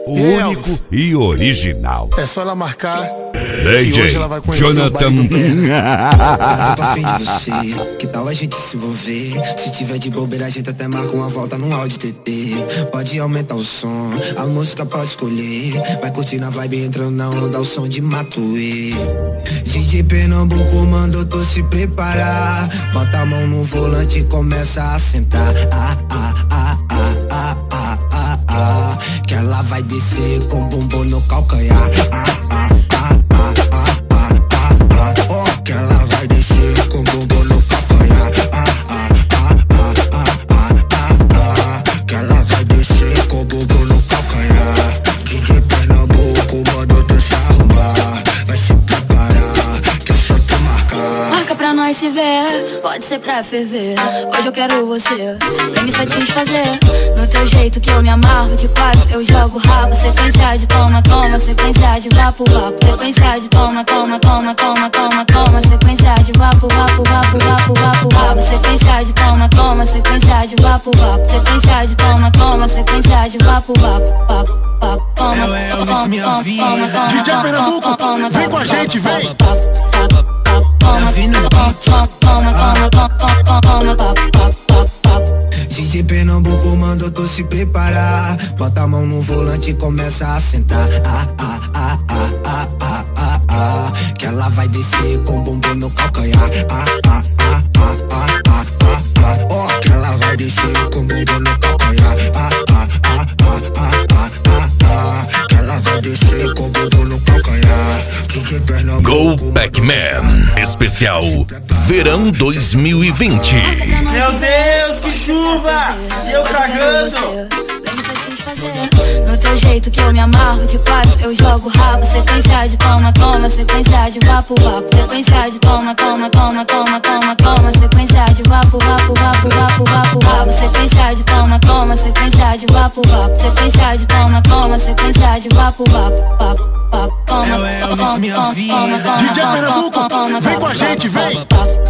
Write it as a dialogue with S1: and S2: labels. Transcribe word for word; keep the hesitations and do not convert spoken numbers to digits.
S1: o único e original.
S2: É só ela marcar.
S1: D J
S2: hoje ela vai conhecer
S1: Jonathan.
S2: o baile do
S3: Eu tô afim de você, que tal a gente se envolver? Se tiver de bobeira a gente até marca uma volta num áudio T T. Pode aumentar o som, a música pode escolher. Vai curtir na vibe entrando na onda, o som de Matuê. D J Pernambuco mandou tu se preparar. Bota a mão no volante e começa a sentar. Ah, ah, ah, ah, ah, ah, ah, ah. Que ela vai descer com bumbum no calcanhar. Ah, ah, ah, ah, ah, ah, ah, ah. Oh, que ela vai descer com bumbum no calcanhar. Ah, ah, ah, ah, ah, ah, ah, ah. Que ela vai descer com bumbum no calcanhar. D J Pernambuco mandou tu se arrumar. Vai se preparar, que é só tu marcar.
S4: Marca pra nós se ver, pode ser pra ferver. Hoje eu quero você, vem me satisfazer. No teu jeito que eu me amarro de quatro, eu jogo rabo. Sequência de toma, toma, sequência de vapo, vapo. Sequência de toma, toma, toma, toma, toma, toma. Sequência de vapo, vapo, vapo, vapo, vapo, vapo. Sequência de toma, toma, sequência de vapo, vapo. Sequência de toma, toma, sequência de vapo, vapo, vapo, vapo. Toma,
S3: Eu, eu,
S4: toma,
S3: minha
S4: toma,
S3: vida.
S4: toma, toma,
S2: D J
S4: toma,
S2: Pernambuco,
S4: toma, toma,
S2: vem com a
S4: toma,
S2: gente,
S4: toma,
S2: vem.
S4: toma, toma, toma,
S3: Davi no
S4: toma,
S3: beat.
S4: toma, toma, toma, toma, toma, toma, toma.
S3: D J Pernambuco mandou tu se preparar. Bota a mão no volante e começa a sentar. Ah, ah, ah, ah, ah, ah, ah, ah. Que ela vai descer com bumbum no calcanhar. Ah, ah, ah, ah, ah, ah, ah, ah. Oh, que ela vai descer com bumbum no calcanhar. Ah, ah, ah, ah, ah, ah, ah, ah. Que ela vai descer com bumbum no calcanhar. D J Pernambuco
S1: Go Pac-Man, especial Verão dois mil e vinte.
S5: Meu Deus, que chuva! E eu cagando!
S4: No teu jeito que eu me amarro de quatro, eu jogo rabo. Sequência de toma, toma, sequência de vapo, vapo. Sequência de toma, toma, toma, toma, toma, toma. Sequência de vapo, vapo, vapo, vapo, vapo, vapo. Sequência de toma, toma, sequência de vapo, vapo. Sequência de toma, toma, sequência de vapo, vapo, vapo, vapo. Toma,
S3: Eu, eu,
S4: toma,
S3: minha
S4: toma,
S3: vida.
S4: toma, toma,
S2: D J
S4: toma,
S2: Pernambuco,
S4: toma,
S2: vem com a
S4: toma,
S2: gente,
S4: toma,
S2: vem.
S4: toma,